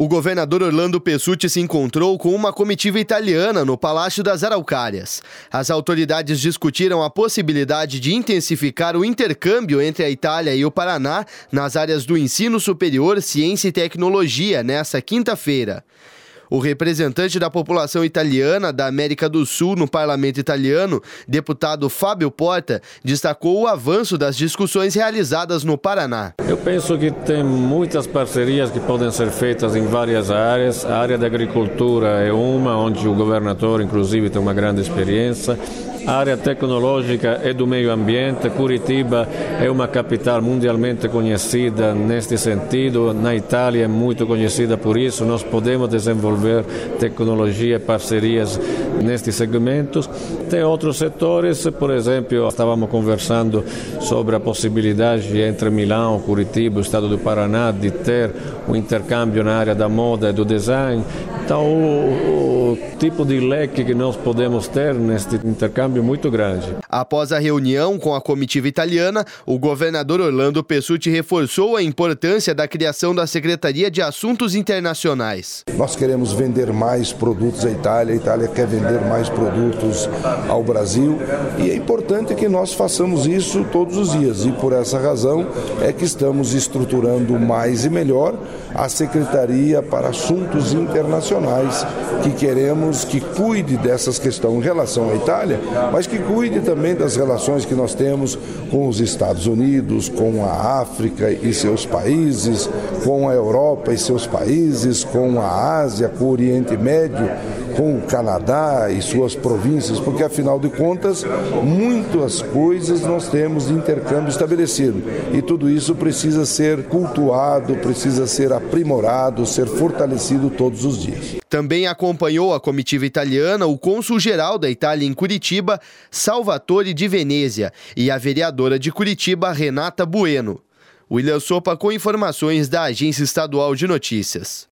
O governador Orlando Pessutti se encontrou com uma comitiva italiana no Palácio das Araucárias. As autoridades discutiram a possibilidade de intensificar o intercâmbio entre a Itália e o Paraná nas áreas do ensino superior, ciência e tecnologia nesta quinta-feira. O representante da população italiana da América do Sul no parlamento italiano, deputado Fábio Porta, destacou o avanço das discussões realizadas no Paraná. Eu penso que tem muitas parcerias que podem ser feitas em várias áreas. A área da agricultura é uma, onde o governador, inclusive, tem uma grande experiência. A área tecnológica é do meio ambiente. Curitiba é uma capital mundialmente conhecida neste sentido. Na Itália é muito conhecida por isso. Nós podemos desenvolver tecnologia e parcerias nestes segmentos. Tem outros setores, por exemplo, estávamos conversando sobre a possibilidade entre Milão, Curitiba e o estado do Paraná de ter um intercâmbio na área da moda e do design. Então, o tipo de leque que nós podemos ter neste intercâmbio é muito grande. Após a reunião com a comitiva italiana, o governador Orlando Pessutti reforçou a importância da criação da Secretaria de Assuntos Internacionais. Nós queremos vender mais produtos à Itália, a Itália quer vender mais produtos ao Brasil e é importante que nós façamos isso todos os dias e por essa razão é que estamos estruturando mais e melhor a Secretaria para Assuntos Internacionais, que queremos que cuide dessas questões em relação à Itália, mas que cuide também das relações que nós temos com os Estados Unidos, com a África e seus países, com a Europa e seus países, com a Ásia, com o Oriente Médio, com o Canadá e suas províncias, porque afinal de contas, muitas coisas nós temos de intercâmbio estabelecido e tudo isso precisa ser cultuado, precisa ser aprimorado, ser fortalecido todos os dias. Também acompanhou a comitiva italiana o cônsul-geral da Itália em Curitiba, Salvatore Di Venezia, e a vereadora de Curitiba, Renata Bueno. William Sopa com informações da Agência Estadual de Notícias.